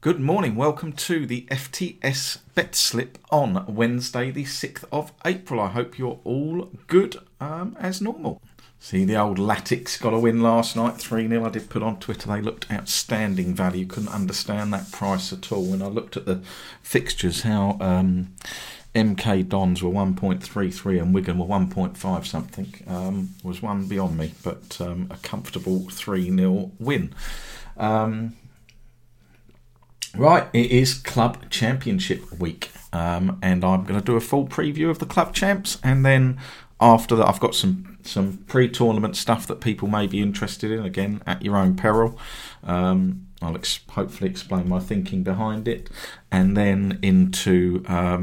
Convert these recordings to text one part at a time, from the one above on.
Good morning, welcome to the FTS Bet Slip on Wednesday the 6th of April. I hope you're all good as normal. See, the old Latics got a win last night, 3-0. I did put on Twitter, they looked outstanding value. Couldn't understand that price at all. When I looked at the fixtures, how MK Dons were 1.33 and Wigan were 1.5 something, was one beyond me. But a comfortable 3-0 win. Right, it is Club Championship week, and I'm going to do a full preview of the Club Champs, and then after that I've got some pre-tournament stuff that people may be interested in, again, at your own peril. I'll hopefully explain my thinking behind it, and then into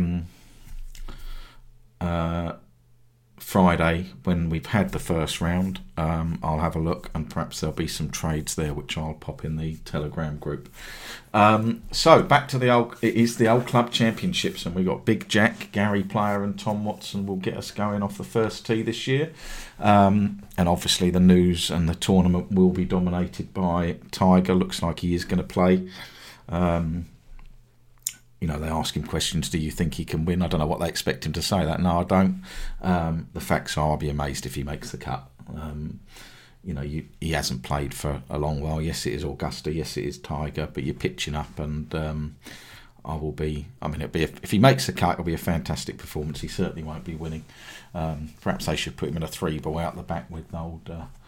Friday, when we've had the first round, I'll have a look, and perhaps there'll be some trades there which I'll pop in the Telegram group. So back to it is the old Club Championships, and we've got Big Jack, Gary Player and Tom Watson will get us going off the first tee this year. And obviously the news and the tournament will be dominated by Tiger. Looks like he is going to play. They ask him questions, do you think he can win? I don't know what they expect him to say that. No, I don't. The facts are, I'll be amazed if he makes the cut. He hasn't played for a long while. Yes, it is Augusta. Yes, it is Tiger. But you're pitching up, and if he makes the cut, it'll be a fantastic performance. He certainly won't be winning. Perhaps they should put him in a 3-ball out the back with old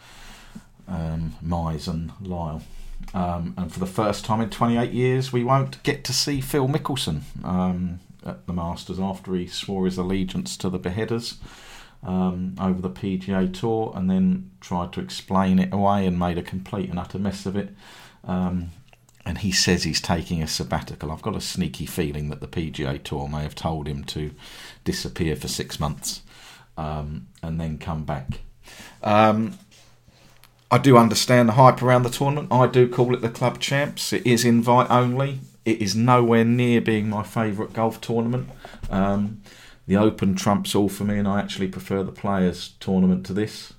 Mize and Lyle. And for the first time in 28 years, we won't get to see Phil Mickelson at the Masters after he swore his allegiance to the Beheaders over the PGA Tour, and then tried to explain it away and made a complete and utter mess of it. And he says he's taking a sabbatical. I've got a sneaky feeling that the PGA Tour may have told him to disappear for 6 months and then come back. I do understand the hype around the tournament. I do call it the Club Champs. It is invite only. It is nowhere near being my favourite golf tournament. The Open trumps all for me, and I actually prefer the Players tournament to this.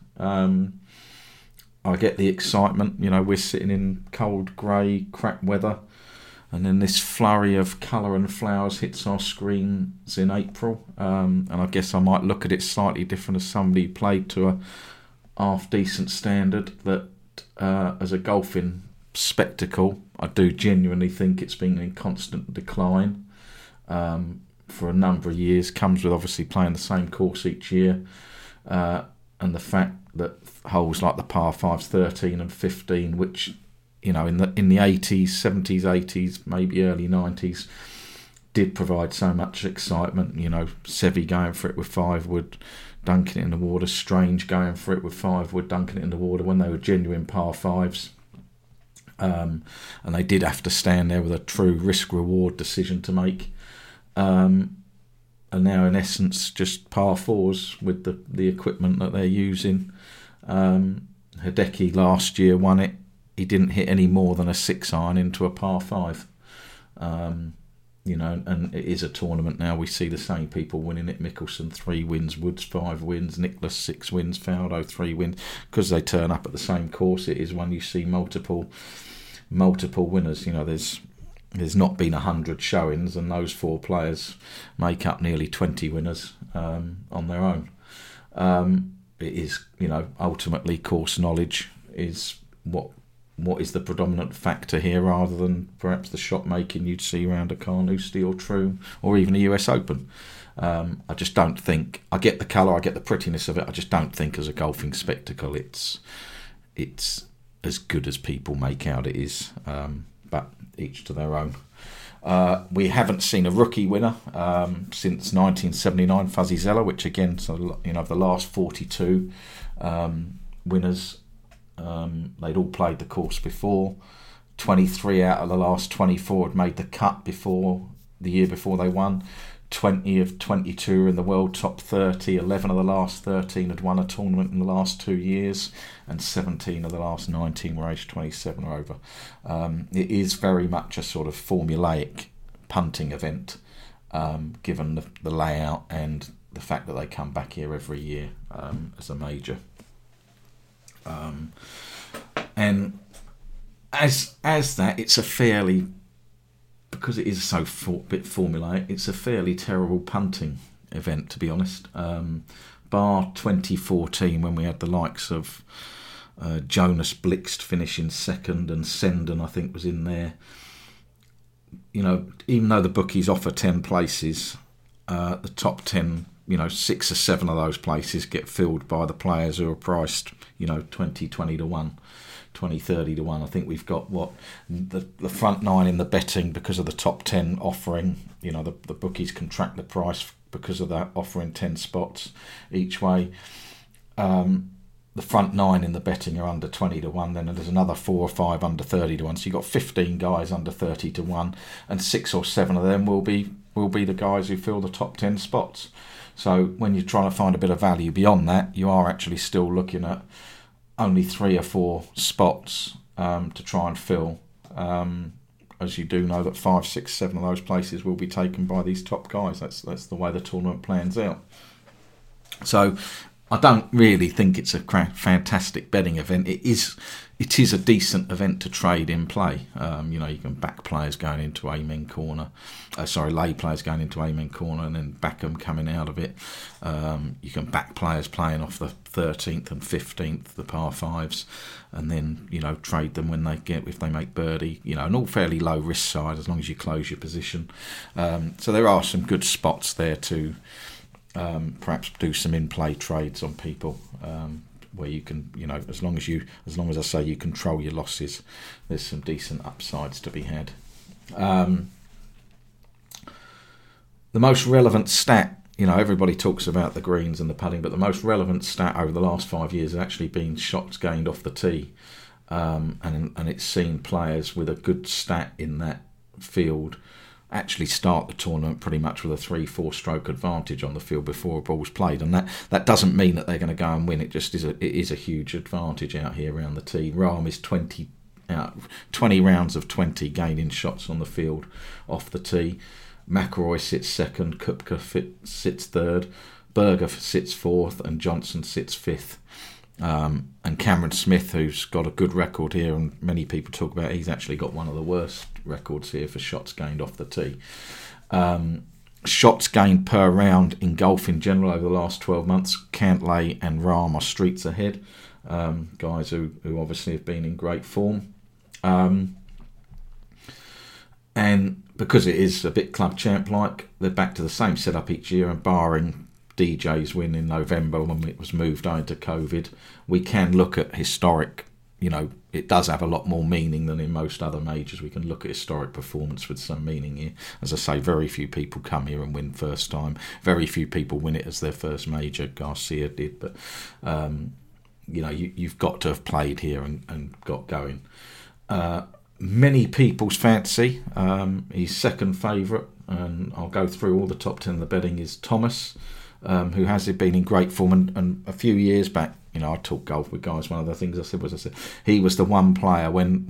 I get the excitement. We're sitting in cold, grey, crap weather, and then this flurry of colour and flowers hits our screens in April. And I guess I might look at it slightly different as somebody who played to a half-decent standard, that as a golfing spectacle, I do genuinely think it's been in constant decline for a number of years. Comes with obviously playing the same course each year, and the fact that holes like the par 5s 13 and 15, which in the 80s, 70s, 80s, maybe early 90s, did provide so much excitement. Seve going for it with 5-wood, dunking it in the water, Strange going for it with 5-wood, dunking it in the water when they were genuine par 5s. And they did have to stand there with a true risk-reward decision to make. And now, in essence, just par 4s with the equipment that they're using. Hideki last year won it. He didn't hit any more than a 6-iron into a par 5. And it is a tournament now. We see the same people winning it. Mickelson 3 wins, Woods 5 wins, Nicklaus 6 wins, Faldo 3 wins, because they turn up at the same course. It is one you see multiple winners. There's not been 100 showings, and those 4 players make up nearly 20 winners on their own. It is, ultimately course knowledge is what is the predominant factor here, rather than perhaps the shot making you'd see around a Carnoustie or True or even a US Open. I just don't think, I get the colour, I get the prettiness of it, I just don't think as a golfing spectacle it's as good as people make out it is, but each to their own. We haven't seen a rookie winner since 1979, Fuzzy Zeller, which again, of the last 42 winners, they'd all played the course before. 23 out of the last 24 had made the cut before the year before they won. 20 of 22 are in the world top 30. 11 of the last 13 had won a tournament in the last 2 years, and 17 of the last 19 were aged 27 or over. It is very much a sort of formulaic punting event, given the layout and the fact that they come back here every year as a major. And as that, it's a fairly because it is so bit formulaic, it's a fairly terrible punting event, to be honest. Bar 2014, when we had the likes of Jonas Blixt finishing second, and Senden, I think, was in there. Even though the bookies offer 10 places, the top 10, 6 or 7 of those places get filled by the players who are priced, 20 to 1, 20, 30 to 1. I think we've got the front 9 in the betting because of the top 10 offering. The bookies contract the price because of that, offering 10 spots each way. The front 9 in the betting are under 20 to 1, then there's another 4 or 5 under 30 to 1. So you've got 15 guys under 30 to 1, and 6 or 7 of them will be the guys who fill the top 10 spots. So when you're trying to find a bit of value beyond that, you are actually still looking at only 3 or 4 spots to try and fill. As you do know that 5, 6, 7 of those places will be taken by these top guys. That's the way the tournament plans out. So I don't really think it's a fantastic betting event. It is a decent event to trade in play. You can back players going into Amen Corner. Lay players going into Amen Corner and then back them coming out of it. You can back players playing off the 13th and 15th, the par 5s, and then, trade them if they make birdie, and all fairly low risk side as long as you close your position. So there are some good spots there to perhaps do some in-play trades on people, where you can, as long as I say you control your losses, there's some decent upsides to be had. The most relevant stat, everybody talks about the greens and the putting, but the most relevant stat over the last 5 years has actually been shots gained off the tee, and it's seen players with a good stat in that field actually start the tournament pretty much with a 3-4 stroke advantage on the field before a ball's played, and that doesn't mean that they're going to go and win. It just is a huge advantage out here around the tee. Rahm is 20 rounds of 20 gaining shots on the field off the tee. McIlroy sits second, Koepka sits third, Berger sits fourth, and Johnson sits fifth. And Cameron Smith, who's got a good record here, and many people talk about, he's actually got one of the worst records here for shots gained off the tee. Shots gained per round in golf in general over the last 12 months, Cantlay and Rahm are streets ahead, guys who obviously have been in great form. And because it is a bit club champ-like, they're back to the same setup each year, and barring DJ's win in November when it was moved on to COVID, we can look at historic, it does have a lot more meaning than in most other majors. We can look at historic performance with some meaning here. As I say, very few people come here and win first time. Very few people win it as their first major. Garcia did, but you've got to have played here and got going. Many people's fancy, his second favourite, and I'll go through all the top 10 of the betting, is Thomas, who has been in great form, and a few years back, I talk golf with guys. One of the things I said he was the one player when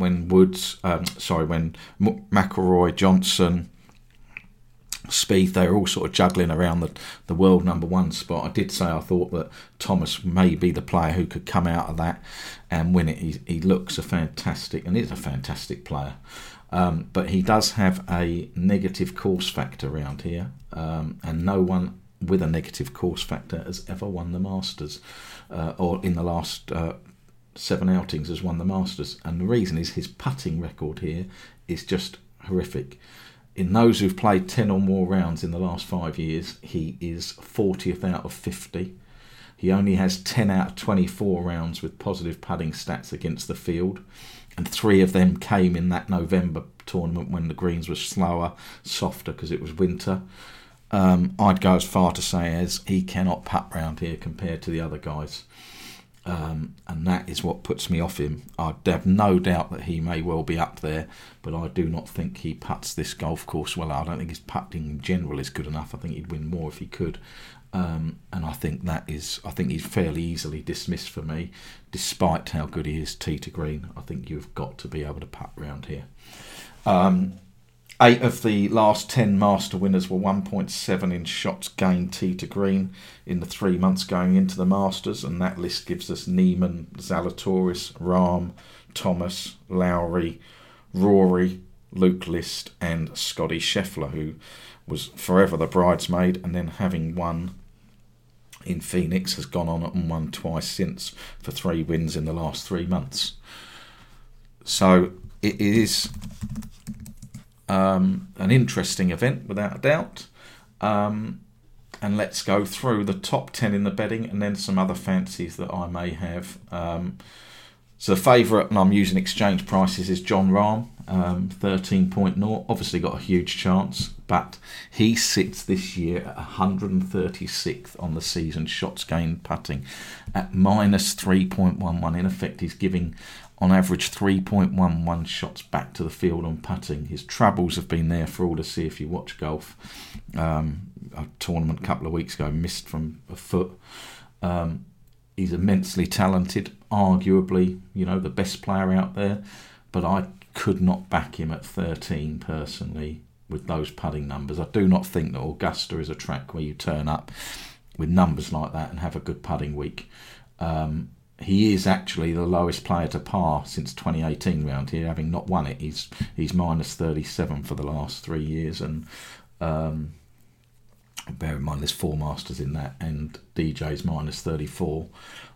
McIlroy, Johnson, Spieth, they were all sort of juggling around the world number one spot. I did say I thought that Thomas may be the player who could come out of that and win it. He looks is a fantastic player. But he does have a negative course factor around here, and no one with a negative course factor has ever won the Masters, or in the last 7 outings has won the Masters. And the reason is his putting record here is just horrific. In those who've played 10 or more rounds in the last 5 years, he is 40th out of 50. He only has 10 out of 24 rounds with positive putting stats against the field, and 3 of them came in that November tournament when the greens were slower, softer because it was winter. I'd go as far to say as he cannot putt round here compared to the other guys. And that is what puts me off him. I have no doubt that he may well be up there, but I do not think he putts this golf course well. I don't think his putting in general is good enough. I think he'd win more if he could. And I think he's fairly easily dismissed for me, despite how good he is tee to green. I think you've got to be able to putt round here. 8 of the last 10 Master winners were 1.7 in shots gained tee to green in the 3 months going into the Masters, and that list gives us Neiman, Zalatoris, Rahm, Thomas, Lowry, Rory, Luke List and Scotty Scheffler, who was forever the bridesmaid, and then having won in Phoenix has gone on and won twice since for 3 wins in the last 3 months. So it is an interesting event without a doubt. And let's go through the top 10 in the betting and then some other fancies that I may have. So the favourite, and I'm using exchange prices, is Jon Rahm, 13.0. Obviously got a huge chance, but he sits this year at 136th on the season shots gained putting at minus 3.11. In effect, he's giving on average 3.11 shots back to the field on putting. His troubles have been there for all to see if you watch golf. A tournament a couple of weeks ago, missed from a foot. He's immensely talented, arguably, the best player out there, but I could not back him at 13 personally with those putting numbers. I do not think that Augusta is a track where you turn up with numbers like that and have a good putting week. He is actually the lowest player to par since 2018 round here, having not won it. He's minus 37 for the last 3 years, and bear in mind there's 4 Masters in that, and DJ's minus 34.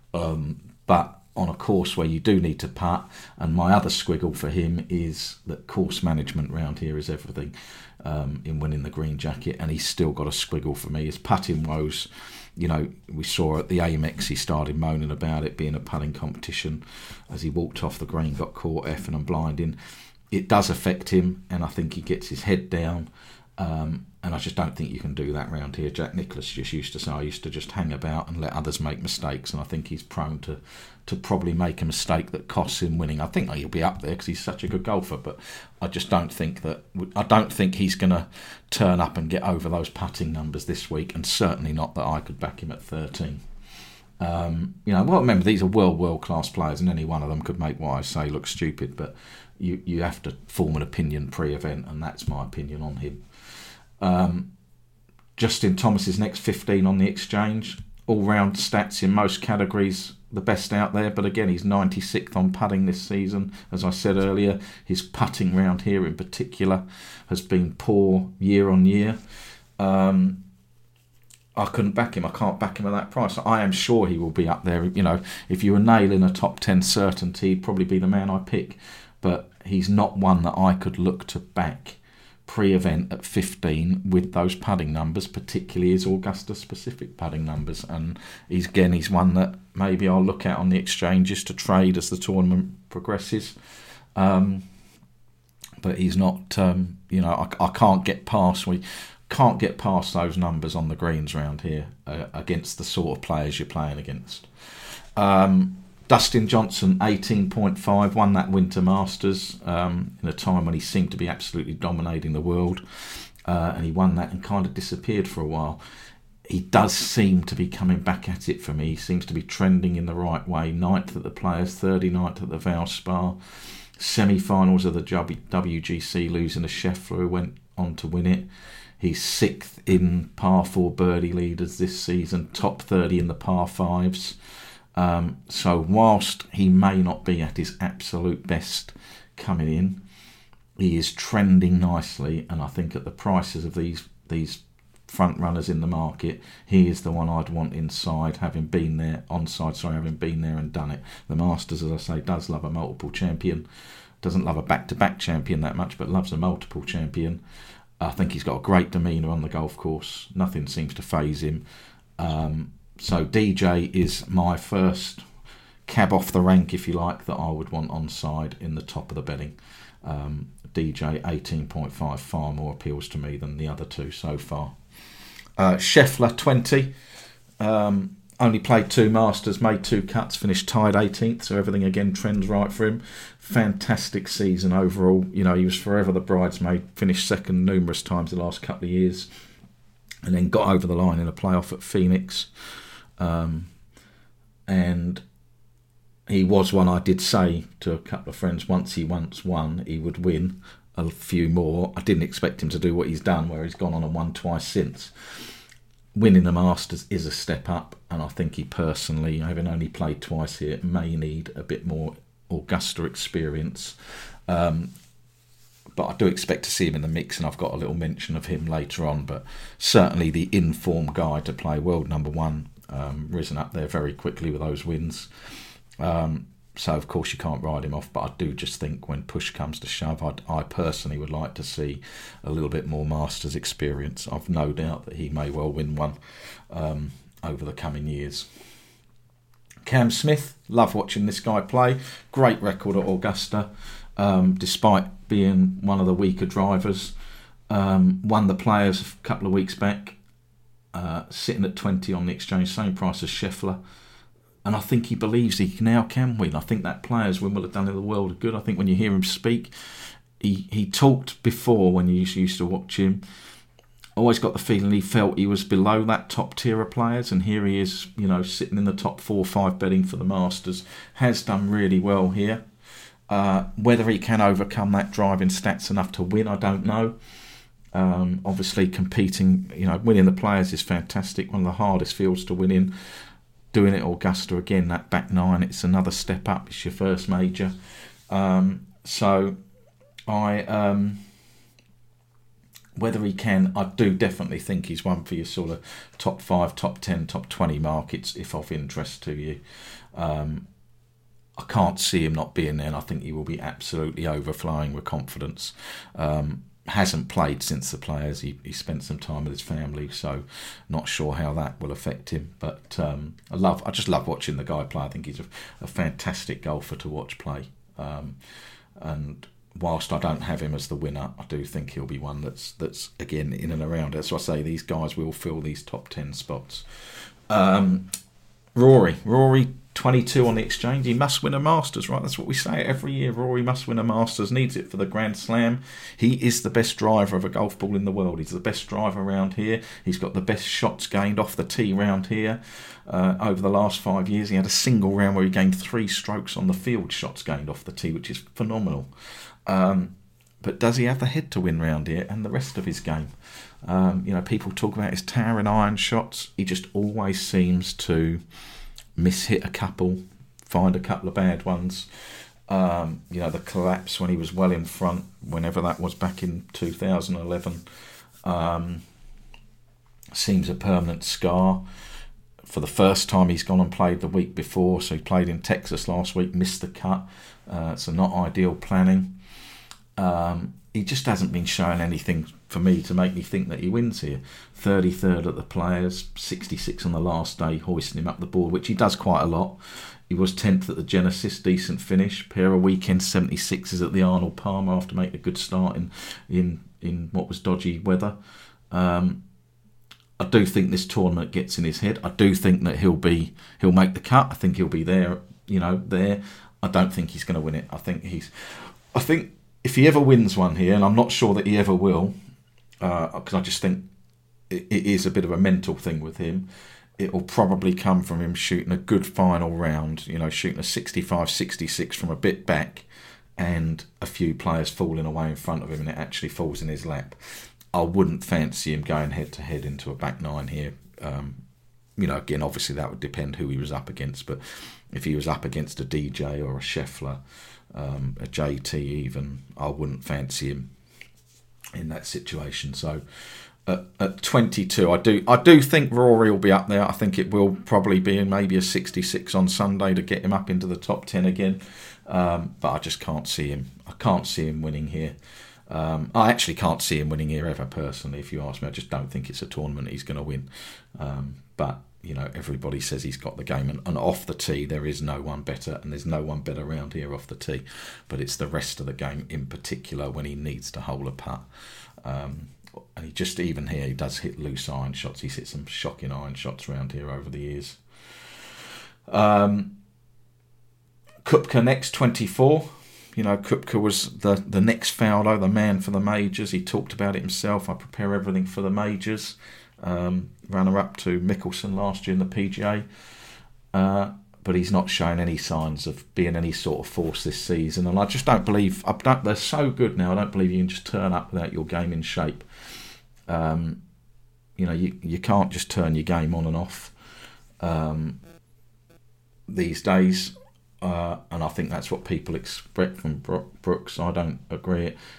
But on a course where you do need to putt, and my other squiggle for him is that course management round here is everything in winning the green jacket, and he's still got a squiggle for me. His putting woes, we saw at the Amex he started moaning about it being a putting competition. As he walked off the green, got caught effing and blinding. It does affect him, and I think he gets his head down. And I just don't think you can do that round here. Jack Nicklaus just used to say, I used to just hang about and let others make mistakes, and I think he's prone to probably make a mistake that costs him winning. I think he'll be up there because he's such a good golfer, but I just don't think he's going to turn up and get over those putting numbers this week, and certainly not that I could back him at 13. Remember, these are world class players, and any one of them could make what I say look stupid, but you have to form an opinion pre-event, and that's my opinion on him. Justin Thomas's next 15 on the exchange, all-round stats in most categories, the best out there, but again he's 96th on putting this season. As I said earlier, his putting round here in particular has been poor year on year. I couldn't back him. I can't back him at that price. I am sure he will be up there. If you were nailing a top 10 certainty, he'd probably be the man I pick, but he's not one that I could look to back pre-event at 15 with those putting numbers, particularly his Augusta-specific putting numbers. And he's one that maybe I'll look at on the exchanges to trade as the tournament progresses. But he's not, I can't get past. We can't get past those numbers on the greens round here against the sort of players you're playing against. Dustin Johnson, 18.5, won that Winter Masters in a time when he seemed to be absolutely dominating the world. And he won that and kind of disappeared for a while. He does seem to be coming back at it for me. He seems to be trending in the right way. 9th at the Players, 39th at the Valspar. Semi-finals of the WGC, losing to Scheffler, who went on to win it. He's 6th in par 4 birdie leaders this season, top 30 in the par 5s. So whilst he may not be at his absolute best coming in, he is trending nicely, and I think at the prices of these front runners in the market, he is the one I'd want inside, having been there and done it. The Masters, as I say, does love a multiple champion, doesn't love a back-to-back champion that much, but loves a multiple champion. I think he's got a great demeanour on the golf course. Nothing seems to faze him. So DJ is my first cab off the rank, if you like, that I would want on side in the top of the betting. DJ 18.5 far more appeals to me than the other two so far. Scheffler 20, only played 2 Masters, made 2 cuts, finished tied 18th, so everything again trends right for him. Fantastic season overall. He was forever the bridesmaid, finished second numerous times the last couple of years, and then got over the line in a playoff at Phoenix. And he was one I did say to a couple of friends, once won, he would win a few more. I didn't expect him to do what he's done, where he's gone on and won twice since. Winning the Masters is a step up, and I think he personally, having only played twice here, may need a bit more Augusta experience. but I do expect to see him in the mix, and I've got a little mention of him later on. But certainly the in-form guy to play, world number one, risen up there very quickly with those wins. So, of course, you can't ride him off, but I do just think when push comes to shove, I personally would like to see a little bit more Masters experience. I've no doubt that he may well win one over the coming years. Cam Smith, love watching this guy play. Great record at Augusta, despite being one of the weaker drivers. Won the Players a couple of weeks back, sitting at 20 on the exchange, same price as Scheffler. And I think he believes he now can win. I think that Players win will have done him the world of good. I think when you hear him speak, he talked before when you used to watch him. Always got the feeling he felt he was below that top tier of players, and here he is, sitting in the top 4 or 5 betting for the Masters. Has done really well here. Whether he can overcome that driving stats enough to win, I don't know. Obviously competing, winning the Players is fantastic. One of the hardest fields to win in. Doing it at Augusta again, that back 9, it's another step up. It's your first major. Whether he can, I do definitely think he's one for your sort of top 5, top 10, top 20 markets, if of interest to you. I can't see him not being there, and I think he will be absolutely overflowing with confidence. Hasn't played since the Players. He spent some time with his family, so not sure how that will affect him. But I just love watching the guy play. I think he's a fantastic golfer to watch play. And whilst I don't have him as the winner, I do think he'll be one that's again in and around it. So I say these guys will fill these top 10 spots. Rory, 22 on the exchange. He must win a Masters, right? That's what we say every year. Rory must win a Masters, needs it for the Grand Slam. He is the best driver of a golf ball in the world. He's the best driver around here. He's got the best shots gained off the tee round here. Over the last 5 years, he had a single round where he gained 3 strokes on the field shots gained off the tee, which is phenomenal. But does he have the head to win round here and the rest of his game? People talk about his towering iron shots. He just always seems to miss-hit a couple, find a couple of bad ones. The collapse when he was well in front, whenever that was back in 2011, seems a permanent scar. For the first time, he's gone and played the week before, so he played in Texas last week, missed the cut, so not ideal planning. He just hasn't been showing anything for me to make me think that he wins here. 33rd at the Players, 66 on the last day, hoisting him up the board, which he does quite a lot. He was 10th at the Genesis, decent finish. Pair of weekend 76s at the Arnold Palmer after making a good start in what was dodgy weather. I do think this tournament gets in his head. I do think that he'll make the cut. I think he'll be there, there. I don't think he's going to win it. I think if he ever wins one here, and I'm not sure that he ever will, because I just think it is a bit of a mental thing with him, it will probably come from him shooting a good final round, shooting a 65, 66 from a bit back, and a few players falling away in front of him, and it actually falls in his lap. I wouldn't fancy him going head-to-head into a back 9 here. Again, obviously that would depend who he was up against, but if he was up against a DJ or a Scheffler, a JT even, I wouldn't fancy him in that situation. So at 22, I do think Rory will be up there. I think it will probably be in maybe a 66 on Sunday to get him up into the top 10 again, but I just can't see him. I can't see him winning here. I actually can't see him winning here ever, personally. If you ask me, I just don't think it's a tournament he's going to win. But everybody says he's got the game, and off the tee there is no one better, and there's no one better around here off the tee. But it's the rest of the game in particular when he needs to hole a putt. And he just, even here, he does hit loose iron shots. He's hit some shocking iron shots around here over the years. Koepka next, 24. Koepka was the next Faldo, the man for the majors. He talked about it himself. I prepare everything for the majors. Runner-up to Mickelson last year in the PGA. But he's not shown any signs of being any sort of force this season. And I just don't believe... they're so good now, I don't believe you can just turn up without your game in shape. You can't just turn your game on and off these days. And I think that's what people expect from Brooks. I don't agree.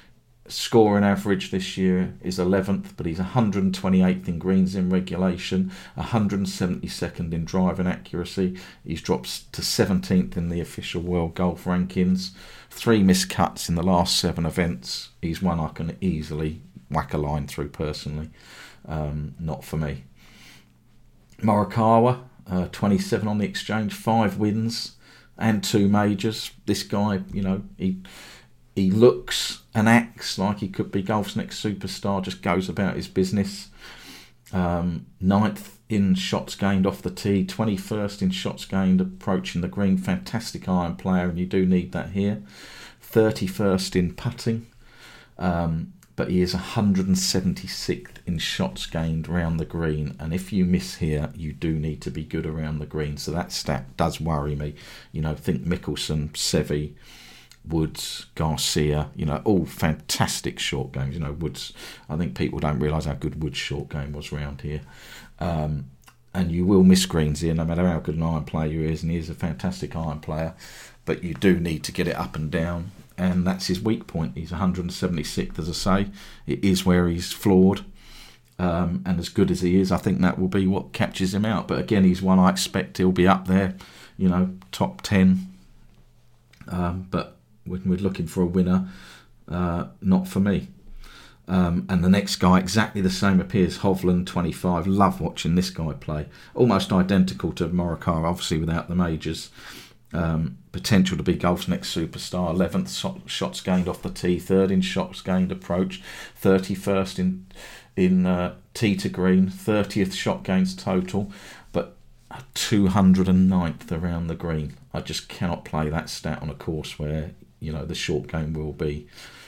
Scoring average this year is 11th, but he's 128th in greens in regulation, 172nd in driving accuracy. He's dropped to 17th in the official World Golf Rankings. 3 missed cuts in the last 7 events. He's one I can easily whack a line through personally. Not for me. Morikawa, 27 on the exchange, 5 wins and 2 majors. This guy, he looks and acts like he could be golf's next superstar, just goes about his business. 9th in shots gained off the tee, 21st in shots gained approaching the green. Fantastic iron player, and you do need that here. 31st in putting, but he is 176th in shots gained round the green. And if you miss here, you do need to be good around the green. So that stat does worry me. Think Mickelson, Seve, Woods, Garcia, all fantastic short games. Woods, I think people don't realise how good Woods' short game was round here. And you will miss greens here, no matter how good an iron player he is, and he is a fantastic iron player. But you do need to get it up and down, and that's his weak point. He's 176th, as I say. It is where he's flawed. And as good as he is, I think that will be what catches him out. But again, he's one I expect he'll be up there, top 10. But when we're looking for a winner, not for me. And the next guy, exactly the same, appears Hovland, 25. Love watching this guy play. Almost identical to Morikawa, obviously without the majors. Potential to be golf's next superstar. 11th shots gained off the tee, 3rd in shots gained approach, 31st in tee to green, 30th shot gains total, but 209th around the green. I just cannot play that stat on a course where the short game will be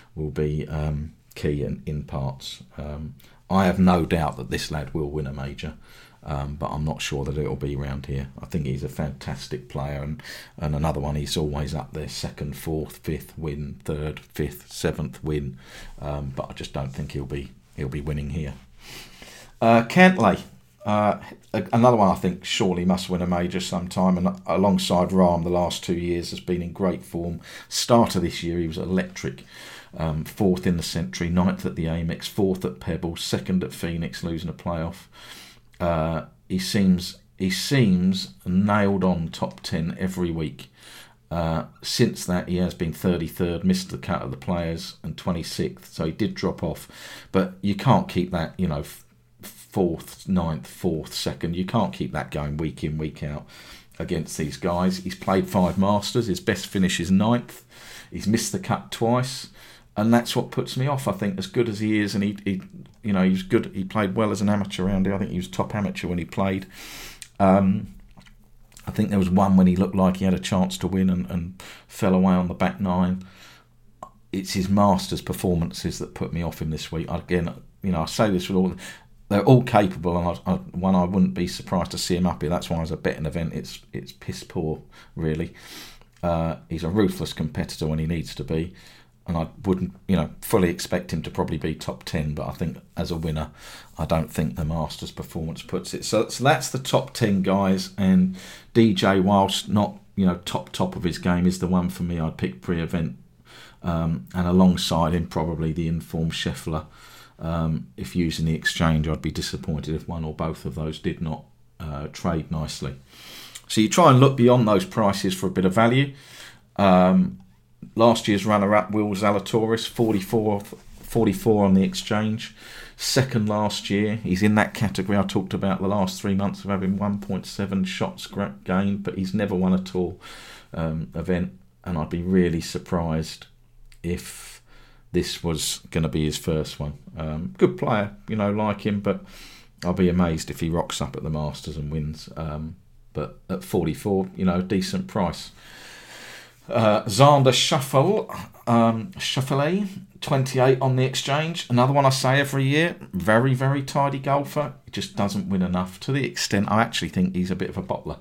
key in parts. I have no doubt that this lad will win a major, but I'm not sure that it'll be round here. I think he's a fantastic player, and another one, he's always up there, 2nd, 4th, 5th win, 3rd, 5th, 7th win, but I just don't think he'll be winning here. Cantlay, another one I think surely must win a major sometime, and alongside Rahm the last 2 years has been in great form. Start of this year he was electric. 4th in the Century, 9th at the Amex, 4th at Pebble, 2nd at Phoenix, losing a playoff. He seems nailed on top 10 every week. Since that, he has been 33rd, missed the cut of the Players, and 26th, so he did drop off. But you can't keep that, 4th, 9th, 4th, 2nd. You can't keep that going week in, week out against these guys. He's played 5 Masters. His best finish is 9th. He's missed the cut twice. And that's what puts me off. I think as good as he is, and he was good. He played well as an amateur around here. I think he was top amateur when he played. I think there was one when he looked like he had a chance to win and fell away on the back 9. It's his Masters performances that put me off him this week. Again, I say this with all. They're all capable, and I wouldn't be surprised to see him up here. That's why as a betting event, it's piss poor, really. He's a ruthless competitor when he needs to be. And I wouldn't, fully expect him to probably be top 10. But I think as a winner, I don't think the Masters performance puts it. So that's the top 10 guys. And DJ, whilst not, top of his game, is the one for me I'd pick pre-event. And alongside him, probably the informed Scheffler. If using the exchange, I'd be disappointed if one or both of those did not trade nicely. So you try and look beyond those prices for a bit of value. Last year's runner-up, Will Zalatoris, 44 on the exchange. 2nd last year. He's in that category I talked about the last 3 months of having 1.7 shots gained, but he's never won a tour event. And I'd be really surprised if this was going to be his first one. Good player, like him, but I'll be amazed if he rocks up at the Masters and wins. But at 44, decent price. Xander Schauffele, 28 on the exchange. Another one I say every year. Very, very tidy golfer. He just doesn't win enough, to the extent I actually think he's a bit of a bottler,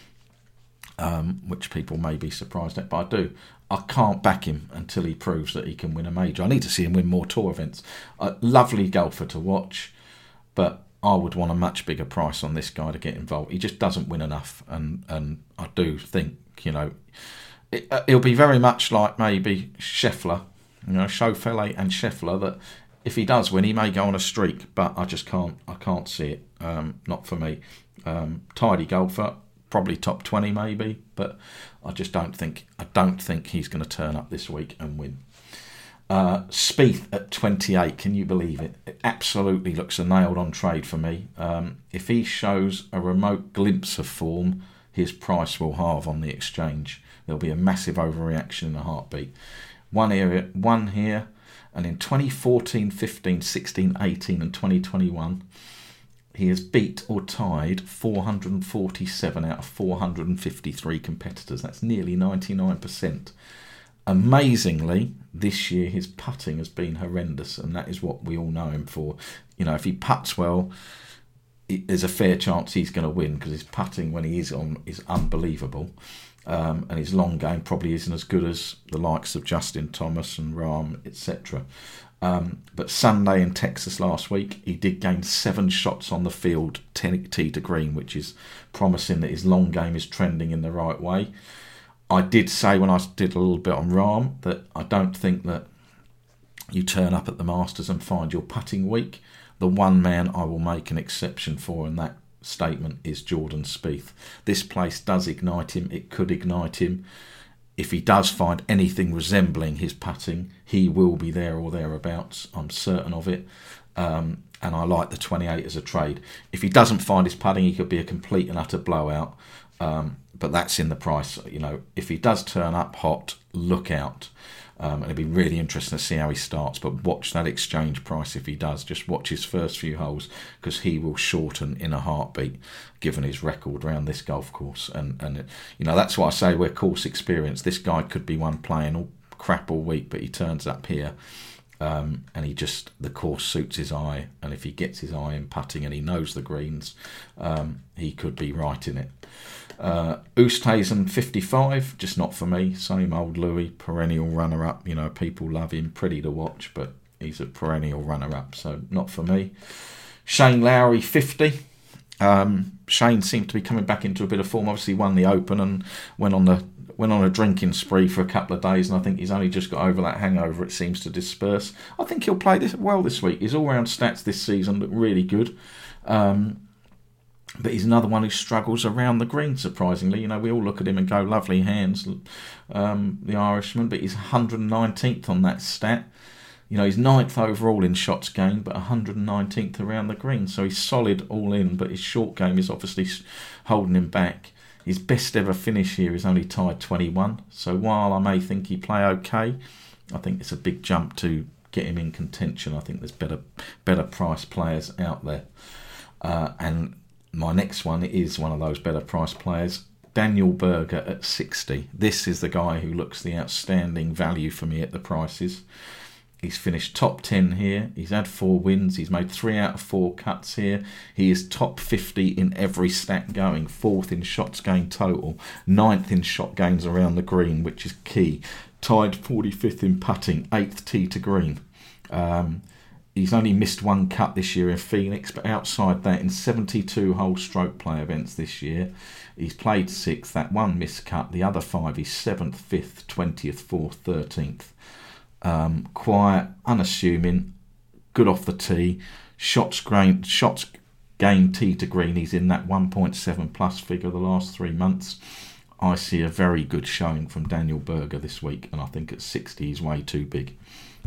which people may be surprised at, but I do. I can't back him until he proves that he can win a major. I need to see him win more tour events. A lovely golfer to watch, but I would want a much bigger price on this guy to get involved. He just doesn't win enough, and I do think, he'll be very much like maybe Scheffler, Schauffele and Scheffler, that if he does win, he may go on a streak, but I just can't. I can't see it. Not for me. Tidy golfer, probably top 20 maybe, but I just don't think. I don't think he's going to turn up this week and win. Spieth at 28, can you believe it? It absolutely looks a nailed-on trade for me. If he shows a remote glimpse of form, his price will halve on the exchange. There'll be a massive overreaction in a heartbeat. One here, and in 2014, 15, 16, 18 and 2021, he has beat or tied 447 out of 453 competitors. That's nearly 99%. Amazingly, this year his putting has been horrendous, and that is what we all know him for. If he putts well, there's a fair chance he's going to win, because his putting when he is on is unbelievable. And his long game probably isn't as good as the likes of Justin Thomas and Rahm, etc. But Sunday in Texas last week, he did gain 7 shots on the field, 10 tee to green, which is promising that his long game is trending in the right way. I did say when I did a little bit on Rahm that I don't think that you turn up at the Masters and find your putting weak. The one man I will make an exception for in that statement is Jordan Spieth. This place does ignite him. It could ignite him. If he does find anything resembling his putting, he will be there or thereabouts. I'm certain of it. And I like the 28 as a trade. If he doesn't find his putting, he could be a complete and utter blowout. But that's in the price. If he does turn up hot, look out. It'll be really interesting to see how he starts, but watch that exchange price if he does. Just watch his first few holes, because he will shorten in a heartbeat given his record around this golf course. And that's why I say we're course experience. This guy could be one playing all crap all week, but he turns up here and the course suits his eye, and if he gets his eye in putting and he knows the greens, he could be right in it. Oosthuizen 55, just not for me. Same old Louis, perennial runner-up. People love him, pretty to watch, but he's a perennial runner-up, so not for me. Shane Lowry 50. Shane seemed to be coming back into a bit of form. Obviously won the Open and went on a drinking spree for a couple of days, and I think he's only just got over that hangover. It seems to disperse. I think he'll play this well this week. His all-round stats this season look really good. But he's another one who struggles around the green, surprisingly. We all look at him and go, lovely hands, the Irishman, but he's 119th on that stat. He's 9th overall in shots gained, but 119th around the green. So he's solid all in, but his short game is obviously holding him back. His best ever finish here is only tied 21. So while I may think he play okay, I think it's a big jump to get him in contention. I think there's better price players out there. And my next one is one of those better price players, Daniel Berger at 60. This is the guy who looks the outstanding value for me at the prices. He's finished top 10 here. He's had 4 wins. He's made 3 out of 4 cuts here. He is top 50 in every stat going. 4th in shots gained total. 9th in shot gains around the green, which is key. Tied 45th in putting. 8th tee to green. He's only missed 1 cut this year in Phoenix, but outside that, in 72 hole stroke play events this year, he's played 6th, that 1 missed cut, the other 5 he's 7th, 5th, 20th, 4th, 13th. Quiet, unassuming, good off the tee, shots gained tee to green, he's in that 1.7 plus figure the last 3 months. I see a very good showing from Daniel Berger this week, and I think at 60 he's way too big.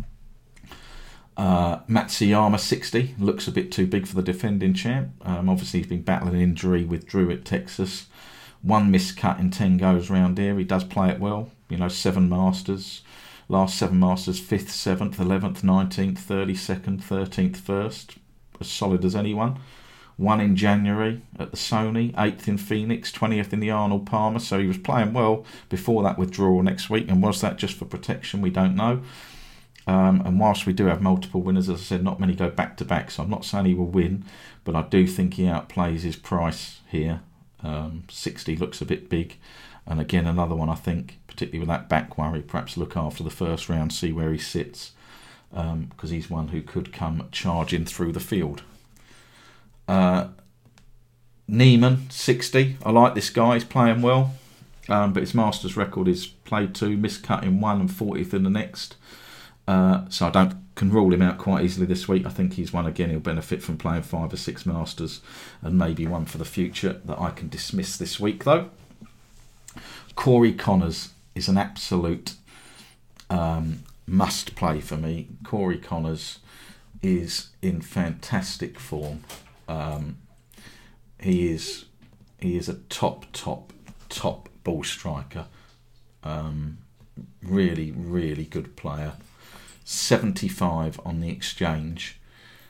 Matsuyama 60 looks a bit too big for the defending champ. Obviously he's been battling an injury, withdrew at Texas. 1 missed cut in 10 goes round here. He does play it well. 7 Masters, last 7 Masters, 5th, 7th, 11th, 19th, 32nd, 13th, 1st, as solid as anyone. 1 in January at the Sony, 8th in Phoenix, 20th in the Arnold Palmer. So he was playing well before that withdrawal next week, and was that just for protection? We don't know. And whilst we do have multiple winners, as I said, not many go back-to-back, so I'm not saying he will win, but I do think he outplays his price here. 60 looks a bit big, and again another one I think, particularly with that back worry, perhaps look after the first round, see where he sits, because he's one who could come charging through the field. Neiman, 60, I like this guy, he's playing well, but his Masters record is played 2, missed cut in 1 and 40th in the next. So I can rule him out quite easily this week. I think he's one again. He'll benefit from playing 5 or 6 Masters, and maybe one for the future that I can dismiss this week though. Corey Connors is an absolute must play for me. Corey Connors is in fantastic form. He is a top ball striker. Really, really good player. 75 on the exchange.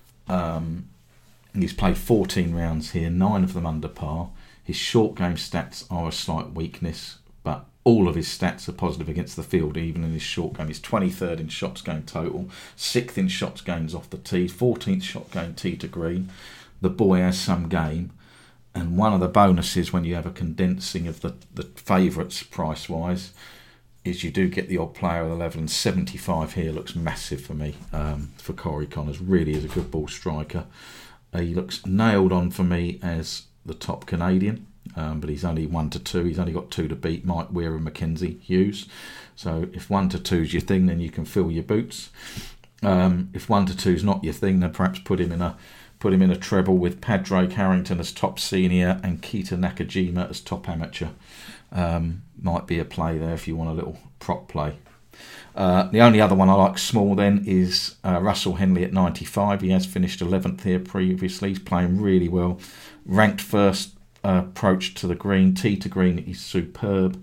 He's played 14 rounds here, 9 of them under par. His short game stats are a slight weakness, but all of his stats are positive against the field, even in his short game. He's 23rd in shots gained total, 6th in shots gained off the tee, 14th shot gained tee to green. The boy has some game, and one of the bonuses when you have a condensing of the favourites price-wise is you do get the odd player of the level, and 75 here looks massive for me, for Corey Connors. Really is a good ball striker. He looks nailed on for me as the top Canadian. But he's only 1 to 2. He's only got 2 to beat Mike Weir and Mackenzie Hughes. So if 1 to 2 is your thing, then you can fill your boots. If 1 to 2 is not your thing, then perhaps put him in a treble with Padraig Harrington as top senior and Keita Nakajima as top amateur. Might be a play there if you want a little prop play. The only other one I like small then is Russell Henley at 95. He has finished 11th here previously. He's playing really well. Ranked first approach to the green, tee to green, he's superb.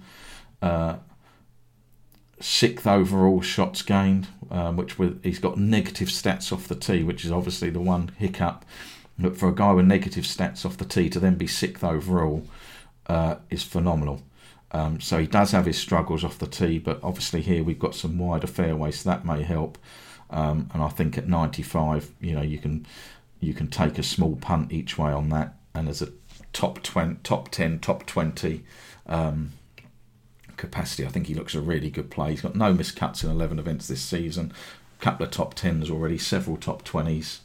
6th overall shots gained, he's got negative stats off the tee, which is obviously the one hiccup. But for a guy with negative stats off the tee to then be 6th overall is phenomenal. So he does have his struggles off the tee, but obviously here we've got some wider fairways, so that may help. And I think at 95, you can take a small punt each way on that, and as a top 10, top 20 capacity, I think he looks a really good play. He's got no miscuts in 11 events this season, a couple of top 10s already, several top 20s.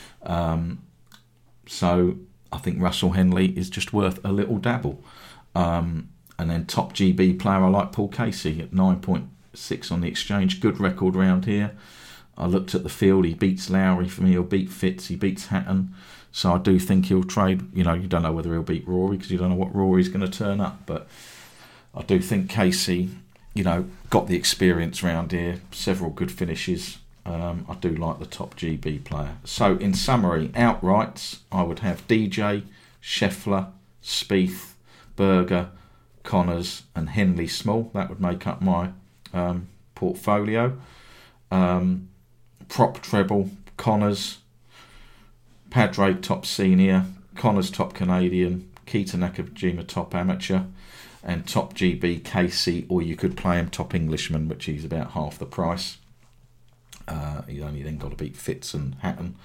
So I think Russell Henley is just worth a little dabble. And then top GB player, I like Paul Casey at 9.6 on the exchange. Good record round here. I looked at the field. He beats Lowry for me. He'll beat Fitz. He beats Hatton. So I do think he'll trade. You don't know whether he'll beat Rory because you don't know what Rory's going to turn up. But I do think Casey, got the experience round here. Several good finishes. I do like the top GB player. So in summary, outrights, I would have DJ, Scheffler, Spieth, Berger, Connors and Henley Small. That would make up my portfolio. Prop treble, Connors, Padraig top senior, Connors top Canadian, Keita Nakajima top amateur, and top GB Casey, or you could play him top Englishman, which is about half the price. He's only then got to beat Fitz and Hatton.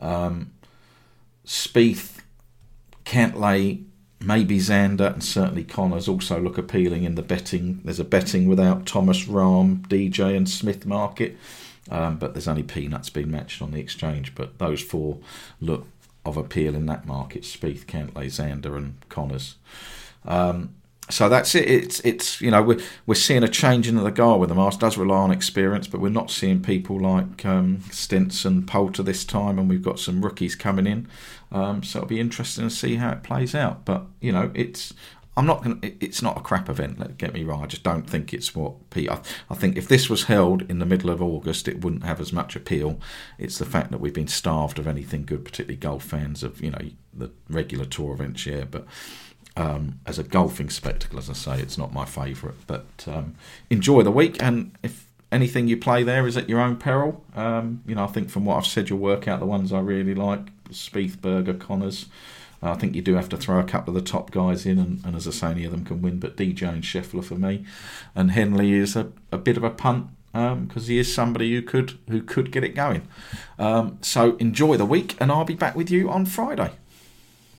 Spieth, Cantlay, maybe Xander, and certainly Connors also look appealing in the betting. There's a betting without Thomas, Rahm, DJ and Smith market, but there's only peanuts being matched on the exchange. But those 4 look of appeal in that market: Spieth, Cantlay, Xander and Connors. So that's it. It's we're seeing a change in the guard with the Masters. It does rely on experience, but we're not seeing people like Stenson, Poulter this time, and we've got some rookies coming in. So it'll be interesting to see how it plays out. But it's not a crap event. Let get me wrong. I just don't think it's what I think if this was held in the middle of August, it wouldn't have as much appeal. It's the fact that we've been starved of anything good, particularly golf fans of the regular tour events. Yeah, but. As a golfing spectacle, as I say, it's not my favourite, but enjoy the week, and if anything you play there is at your own peril, I think from what I've said, you'll work out the ones I really like: Spieth, Berger, Connors. I think you do have to throw a couple of the top guys in, and as I say, any of them can win, but DJ and Scheffler for me, and Henley is a bit of a punt because he is somebody who could get it going. So enjoy the week, and I'll be back with you on Friday.